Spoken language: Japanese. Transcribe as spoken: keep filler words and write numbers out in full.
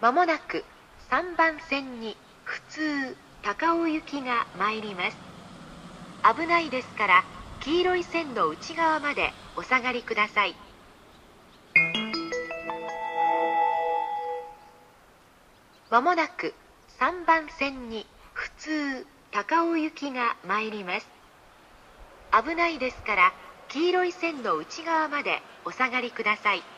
まもなくさんばん線に普通高尾行きが参ります。危ないですから黄色い線の内側までお下がりください。まもなくさんばん線に普通高尾行きが参ります。危ないですから黄色い線の内側までお下がりください。